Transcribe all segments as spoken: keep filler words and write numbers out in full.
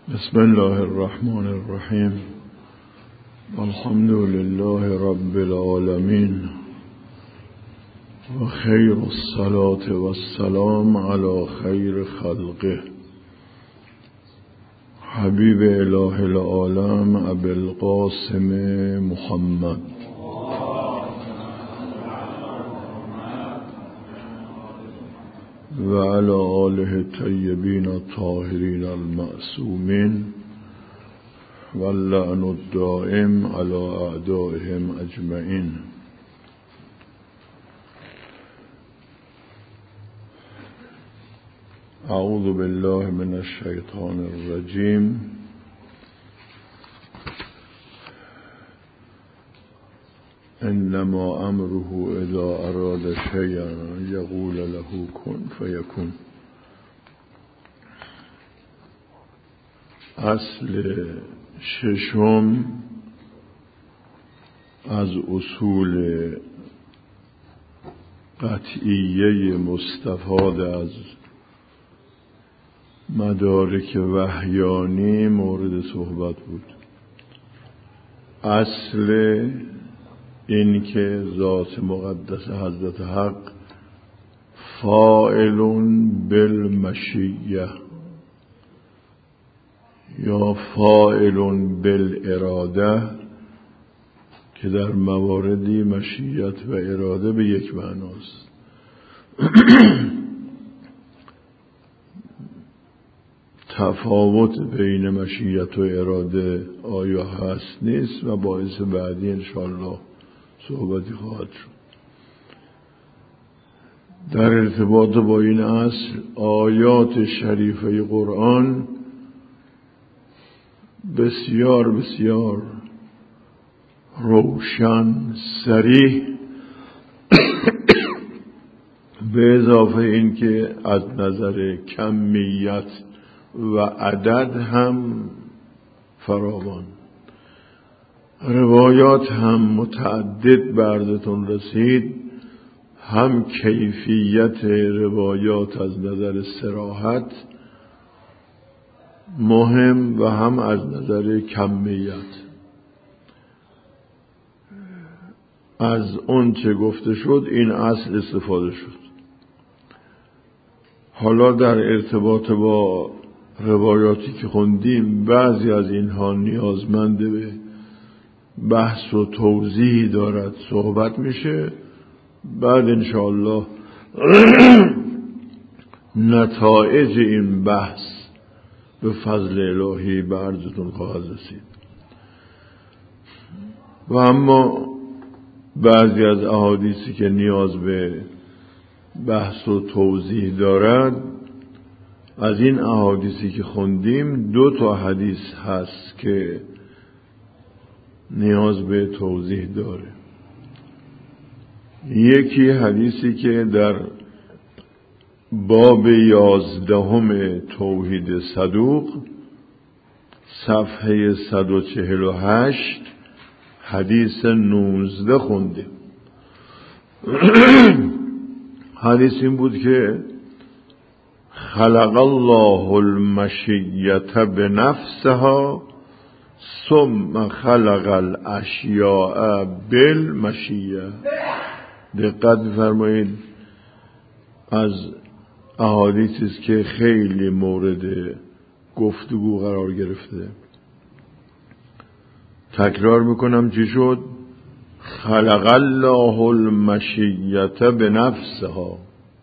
بسم الله الرحمن الرحیم. الحمد لله رب العالمین و خیر الصلاة و السلام علی خیر خلقه حبیب اله العالم ابی القاسم محمد و علی آله الطیبین الطاهرین المعصومین و اللعن الدائم علی اعدائهم اجمعین. اعوذ بالله من الشیطان الرجیم. انما امره اذا اراد شیئا یقول له کن فیکون. اصل ششم از اصول قطعیه مستفاد از مدارک وحیانی مورد صحبت بود. اصل این که ذات مقدس حضرت حق فاعل بالمشیه یا فاعل بالاراده که در مواردی مشیت و اراده به یک معناست. تفاوت بین مشیت و اراده آیا هست نیست و باعث بعدی انشاءالله صحبتی خواهد شد. در ارتباط با این اصل آیات شریفه قرآن بسیار بسیار روشن، صریح به اضافه این که از نظر کمیت و عدد هم فراوان. روایات هم متعدد بردتون رسید، هم کیفیت روایات از نظر صراحت مهم و هم از نظر کمیت. از اون چه گفته شد این اصل استفاده شد. حالا در ارتباط با روایاتی که خوندیم بعضی از اینها نیازمند به بحث و توضیح دارد، صحبت میشه، بعد انشاءالله نتایج این بحث به فضل الهی به عرضتون خواهد رسید. و اما بعضی از احادیثی که نیاز به بحث و توضیح دارد، از این احادیثی که خوندیم دو تا حدیث هست که نیاز به توضیح داره. یکی حدیثی که در باب یازدهم توحید صدوق صفحه صد و چهل و هشت حدیث نوزده خونده. حدیث این بود که خلق الله المشیت بنفسها ثم خلق الاشیاء بالمشیه. دقت فرمایید، از احادیثی است که خیلی مورد گفتگو قرار گرفته. تکرار میکنم چی شد؟ خلق الله المشیت بنفسها.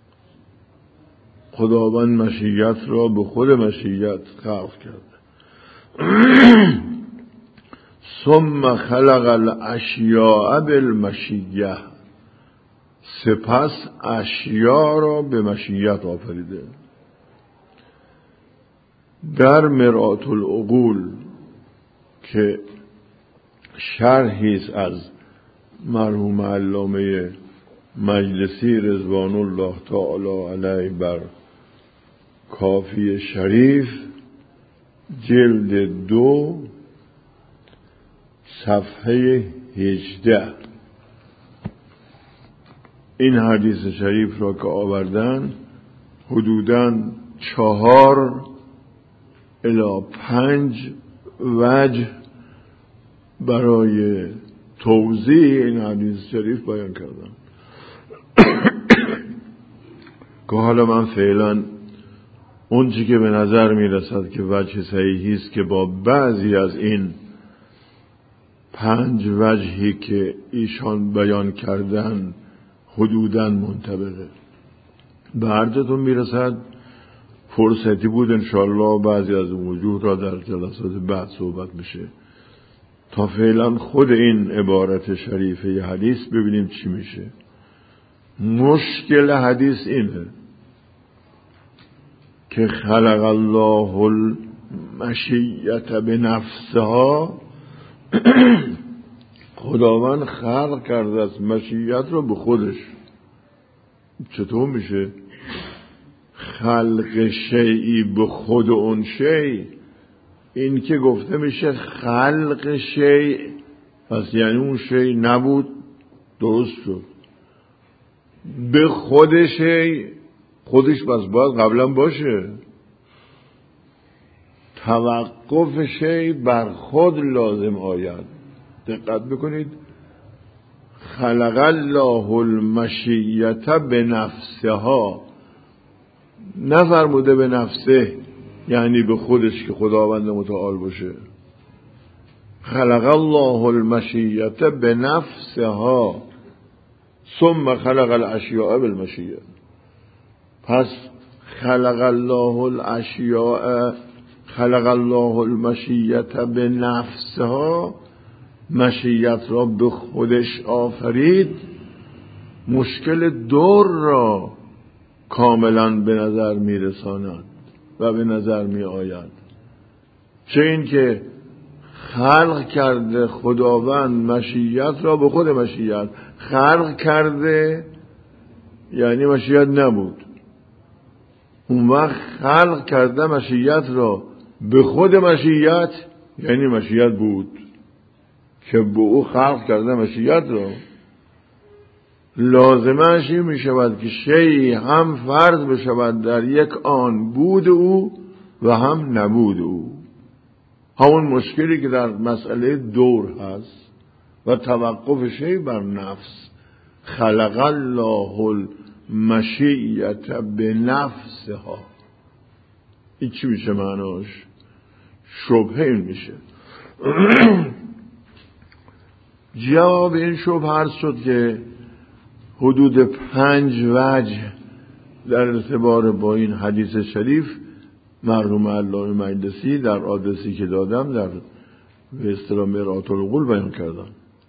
خداوند مشیت را به خود مشیت خلق کرده. ثم خلق الاشیاء بالمشیه، سپس اشیا را به مشیت آفریده. در مرآت العقول که شرحی است از مرحوم علامه مجلسی رضوان الله تعالی علیه بر کافی شریف، جلد دو صفحه هجده، این حدیث شریف را که آوردن حدوداً چهار الی پنج وجه برای توضیح این حدیث شریف بیان کردم که حالا من فعلا اون چی که به نظر می رسد که وجه صحیحی است که با بعضی از این پنج وجهی که ایشان بیان کردن حدوداً منطبقه. به هرجتون می رسد فرصتی بود انشاءالله بعضی از وجوه را در جلسات بعد صحبت میشه. تا فعلا خود این عبارت شریفه ی حدیث ببینیم چی میشه. مشکل حدیث اینه که خلق الله المشیت بنفسها، خداوند خلق کرده از مشیت رو به خودش. چطور میشه خلق شیئی به خود اون شیء؟ این که گفته میشه خلق شیء، پس یعنی اون شیء نبود، درست شد. به خود شیء، خودش بس باید قبلا باشه. توقف شیء بر خود لازم آید. دقت بکنید، خلق الله المشیت به نفسها، نفرموده به نفسه یعنی به خودش که خداوند متعال باشه. خلق الله المشیت به نفسها ثم خلق الاشیاء بالمشیه. پس خلق الله الاشیاء، خلق الله المشیت به نفسها، مشیت را به خودش آفرید. مشکل دور را کاملا به نظر می رساند و به نظر می آید. چه این که خلق کرده خداوند مشیت را به خود مشیت، خلق کرده یعنی مشیت نبود. اون وقت خلق کرده مشیت را به خود مشیت یعنی مشیت بود که به او خلق کرده مشیت را. لازمش این می شود که شیئی هم فرض بشود در یک آن بود او و هم نبود او. همون مشکلی که در مسئله دور هست و توقف شیء بر نفس. خلق الله المشیت به نفسها، این چی میشه معناش؟ شبهه این میشه. جواب این شبهه عرض شد که حدود پنج وجه در ارتباط با این حدیث شریف مرحوم علامه مجلسی در آدرسی که دادم در به اصطلاح مرآت العقول بیان کردم.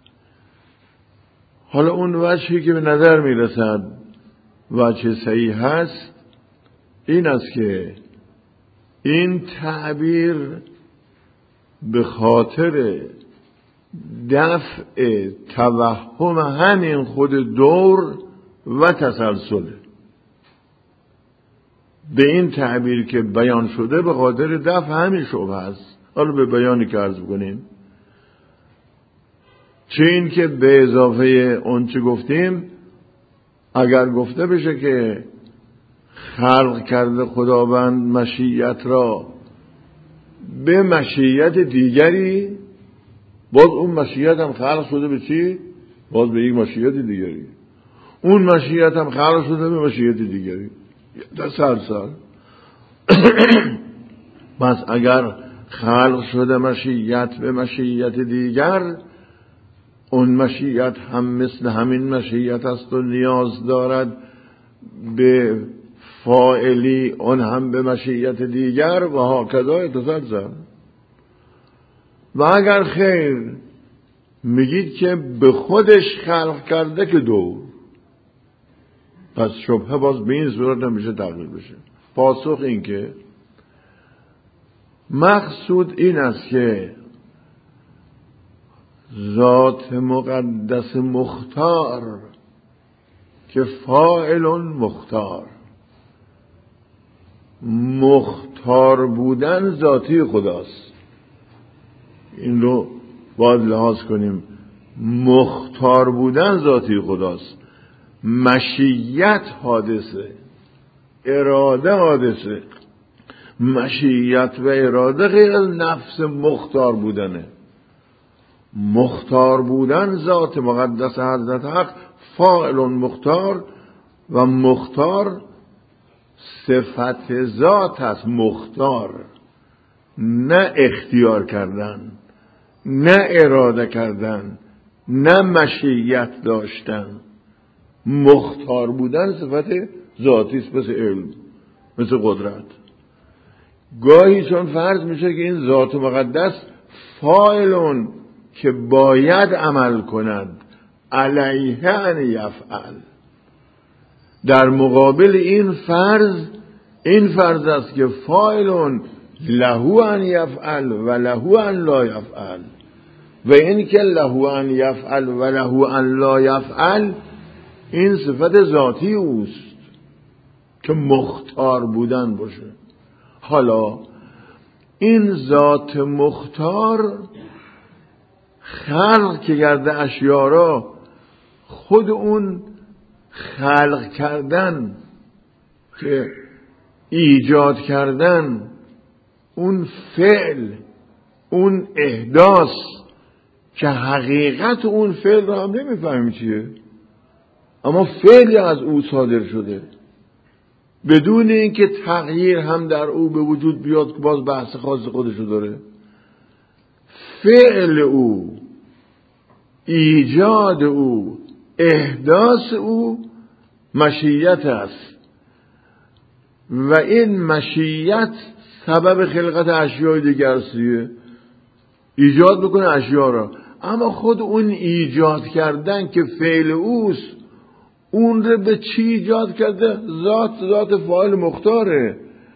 حالا اون وجهی که به نظر می رسد وجه صحیح هست این است که این تعبیر به خاطر دفع توهم همین خود دور و تسلسله. به این تعبیر که بیان شده به خاطر دفع همین شبهه است. حالا به بیانی که عرض بکنیم، چه این که به اضافه اون چه گفتیم، اگر گفته بشه که خلق کرده خداوند مشیت را به مشیت دیگری، باز اون مشیت هم خلق شده به چی؟ باز به یک مشیت دیگری. اون مشیت هم خلق شده به مشیت دیگری. تسلسل. پس اگر خلق شده مشیت به مشیت دیگر، اون مشیت هم مثل همین مشیت است و نیاز دارد به فاعلی، اون هم به مشیت دیگر و هاکذا تسلسل. و اگر خیر میگید که به خودش خلق کرده که دو، پس شبهه باز به این صورت نمیشه تغییر بشه. پاسخ این که مقصود این است که ذات مقدس مختار که فاعل مختار، مختار بودن ذاتی خداست. این رو باید لحاظ کنیم. مختار بودن ذاتی خداست. مشیت حادثه، اراده حادثه. مشیت و اراده غیر از نفس مختار بودنه. مختار بودن ذات مقدس حضرت حق فاعل مختار و مختار صفت ذات است. مختار نه اختیار کردن، نه اراده کردن، نه مشیت داشتن. مختار بودن صفت ذاتی است، مثل علم، مثل قدرت. گاهی چون فرض میشه که این ذات مقدس فاعلون که باید عمل کند، علیه ان یفعل. در مقابل این فرض این فرض است که فاعلون له ان یفعل و له ان لا یفعل، و این که له ان یفعل و له ان لا یفعل این صفت ذاتی اوست که مختار بودن باشه. حالا این ذات مختار خلق که کرده اشیا را، خود اون خلق کردن که ایجاد کردن، اون فعل، اون احداث که حقیقت اون فعل را هم نمیفهمیم چیه، اما فعلی از او صادر شده بدون اینکه تغییر هم در او به وجود بیاد که باز بحث خاص خودشو داره. فعل او، ایجاد او، احداث او مشیت است و این مشیت سبب خلقت اشیاء دیگر استیه، ایجاد بکنه اشیاء را. اما خود اون ایجاد کردن که فعل اوست، اون رو به چی ایجاد کرده؟ ذات ذات فاعل مختاره،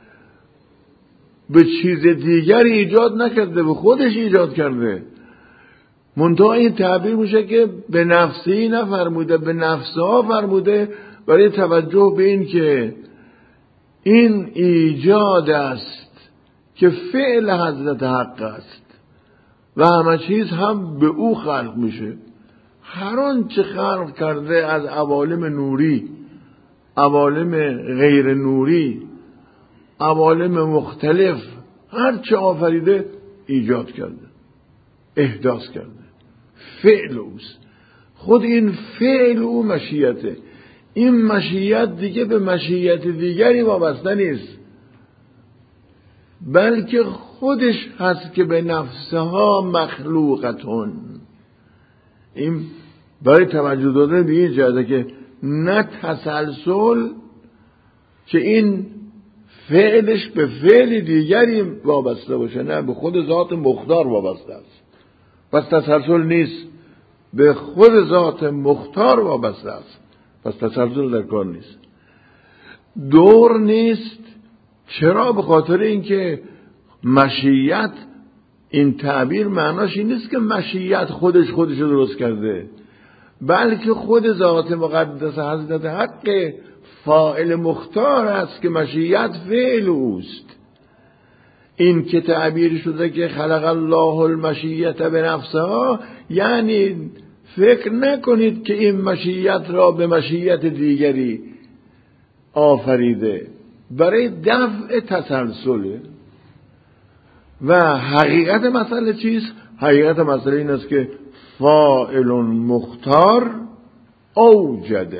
به چیز دیگری ایجاد نکرده، به خودش ایجاد کرده. منتها این تعبیر میشه که به نفسی نفرموده، به نفسها فرموده، برای توجه به این که این ایجاد است که فعل حضرت حق است و همه چیز هم به او خلق میشه. هر آنچه خلق کرده از عوالم نوری، عوالم غیر نوری، عوالم مختلف، هر چه آفریده ایجاد کرده، احداث کرده، فعل اوست. خود این فعل او مشیته. این مشیت دیگه به مشیت دیگری وابسته نیست، بلکه خودش هست که به نفسها مخلوقتون. این برای توجه دادن به این جهته که نه تسلسل که این فعلش به فعل دیگری وابسته باشه، نه به خود ذات مختار وابسته است. پس تسلسل نیست، به خود ذات مختار وابسته است، پس تسلسل در کار نیست. دور نیست. چرا؟ به خاطر اینکه مشیت، این تعبیر معناش این نیست که مشیت خودش خودش رو درست کرده، بلکه خود ذات مقدس حضرت حق فاعل مختار است که مشیت فعل اوست. این که تعبیر شده که خلق الله المشیت به نفسها، یعنی فکر نکنید که این مشیت را به مشیت دیگری آفریده، برای دفع تسلسله. و حقیقت مسئله چیست؟ حقیقت مسئله این است که فاعل مختار اوجده،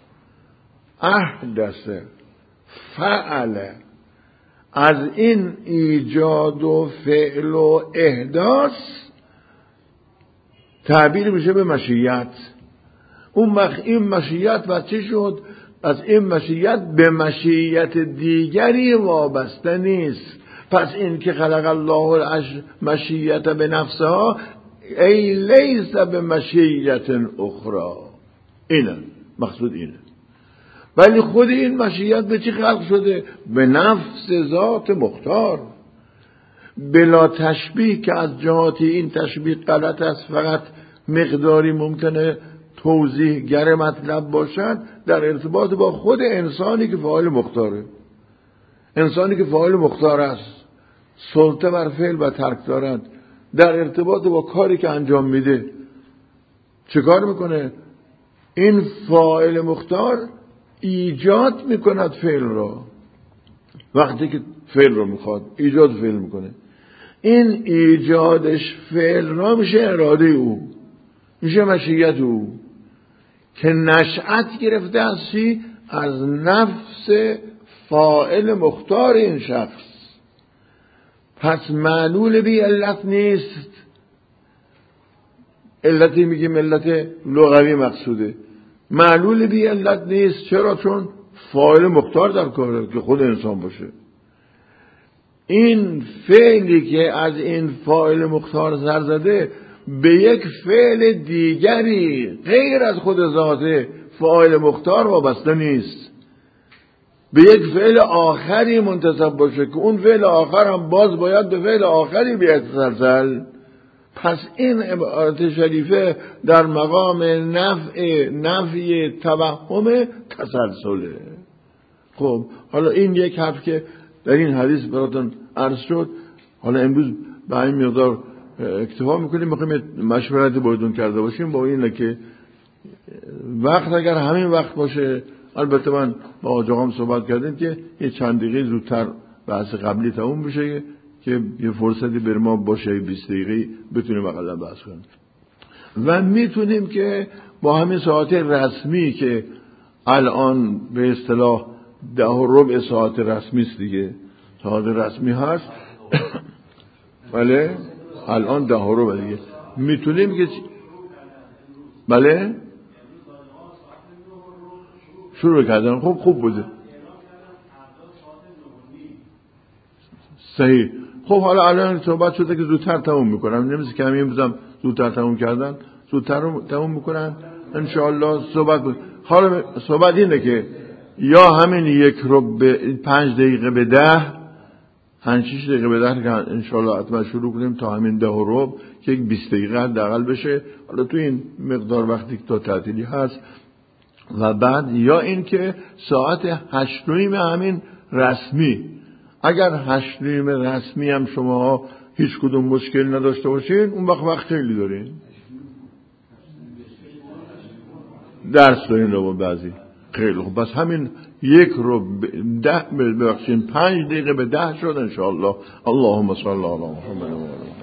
احدث، فعل. از این ایجاد و فعل و احداث تعبیر میشه به مشیت. اون مخ... این مشیت بچه شد، از این مشیت به مشیت دیگری وابسته نیست. پس این که خلق الله المشیت به نفسها ای لیس به مشیت اخرى، اینه مقصود، اینه. ولی خود این مشیت به چی خلق شده؟ به نفس ذات مختار، بلا تشبیه، که از جهاتی این تشبیه غلط است، فقط مقداری ممکنه توضیح گر مطلب باشد در ارتباط با خود انسانی که فاعل مختاره. انسانی که فاعل مختار است، سلطه بر فعل و ترک دارد، در ارتباط با کاری که انجام میده چه کار میکنه؟ این فاعل مختار ایجاد میکند فعل را. وقتی که فعل رو میخواد، ایجاد فعل میکنه. این ایجادش فعل را میشه اراده او، میشه مشیت او که نشأت گرفته از چی؟ از نفس فاعل مختار این شخص. پس معلول بی علت نیست. علتی میگیم علت لغوی مقصوده، معلول بی علت نیست. چرا؟ چون فاعل مختار در کاره که خود انسان باشه. این فعلی که از این فاعل مختار سر زده به یک فعل دیگری غیر از خود ذات فاعل مختار وابسته نیست، به یک فعل آخری منتسب باشه که اون فعل آخر هم باز باید به فعل آخری بیتسلسل. پس این عبارت شریفه در مقام نفع نفی توهم تسلسله. خب حالا این یک حرف که در این حدیث براتون عرض شد، حالا امروز به این مقدار اکتفا میکنیم. میخوایم مشورتی باید کرده باشیم با اینه که وقت اگر همین وقت باشه، البته من با آجاقام صحبت کردیم که یه چند دقیقه زودتر بحث قبلی تموم بشه که یه فرصتی بر ما باشه، بیست دقیقه بتونیم اقلا بحث کنیم و میتونیم که با همین ساعت رسمی که الان به اصطلاح ده و ربع ساعت رسمی است دیگه، ساعت رسمی هست بله الان ده و ربع دیگه میتونیم که بله شروع کردن. خب خوب بوده، صحیح. خب حالا الان صحبت شده که زودتر تموم میکنم، نمیشه که همین بزنم زودتر تموم کردن، زودتر تموم میکنن انشاءالله. صحبت بود. حالا صحبت اینه که یا همین یک رو به پنج دقیقه به ده، پنج شیش دقیقه به ده که انشاءالله حتما شروع کنیم تا همین ده و ربع که یک بیست دقیقه حداقل بشه. حالا تو این مقدار وقتی که تا تعطیلی هست و بعد یا این که ساعت هشت و نیم همین رسمی، اگر هشت و نیم رسمی هم شما هیچ کدوم مشکل نداشته باشین، اون وقت وقت خیلی دارین، درس دارین رو بعضی. خیلی خوب، بس همین یک رو ده ببخشین پنج دقیقه به ده شد انشاءالله. اللهم صل علی محمد و آله